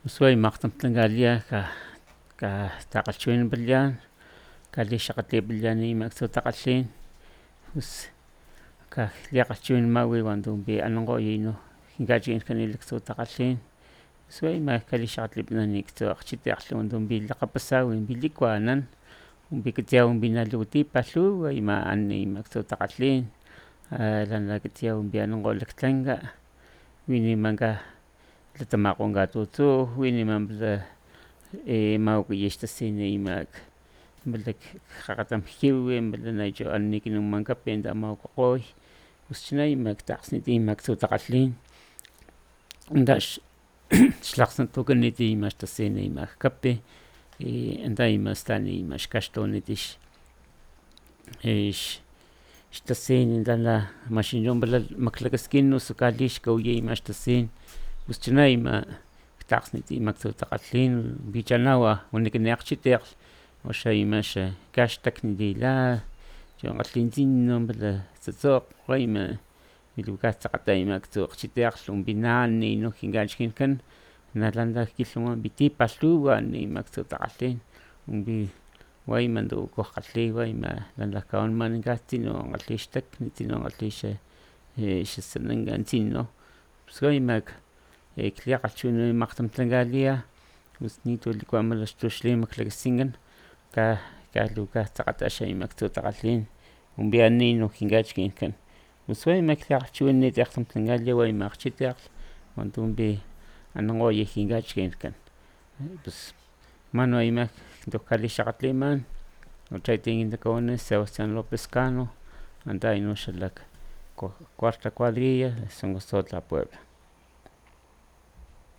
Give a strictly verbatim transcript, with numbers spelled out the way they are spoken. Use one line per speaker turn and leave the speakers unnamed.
Usway maqtamtlangalia ka ka taqalchuin bilyan kali xaqati bilyan imak tsutaqallin us ka liaqalchuin mawi wandombi anonqoyino hinkachik kanilak tsutaqallin usway ma kali xaqatlipnani ktsuaqchitiaqlhu wandombi laqapasaw winpilikuanan umpikitsia umpinalutipa lhuwa ima ani imak tsutaqallin alanakitsia umpi anonqolaktlanka winimanka latamakgonkatutsu winimanpala e mawakiyixtasini imak pala kgakgatamjiw pala naichu ani kinumankapi tamawakgokgoy pus chuna ima kta'akgsniti imak tsutaqallin antax xlakgstnatukuniti ima xtasini imak kapi anta ima stani ima xkaxlhawaniti xtasin tala maxinincho pala maklakaskin osu kalixkawaya ima xtasin pus chuna ima kta'akgsniti imak tsutaqallin mpíchanaw wanikani akgchitiekgl oxa ima xakaxtaknitila chu kgalhi tsina pala tsutsokg ima liwakatsekgata ima ktsu akgchitiekgl umpi na ani no kinkachkinkan nalala kilhwaman tipa lhuwa ani imak tsutaqallin umpi wa ima tuku kuaj kgalhi wa ima lanlajkawanamanka tsino kgalhi xtakni tsino kgalhi xasananka tsino pus wa ima kliakgalhchiwinana makgtamtlankalia pus nitu likuama xtu xlimaklakaskinkan ka kaluwakatsekgata imak tsutaqallin umpi ani no kinkachkinkan pus wa ima kliakgalhchiwinanita akgtamtlankalia wa ima akgchitiekgl wantompi anonkgoya kinkachkinkan pus mano ima tok kalixakgatliman chaytin kin takawani Sebastian Lopez Cano anta ino xalak cuarta cuadrilla Songasotla Puebla.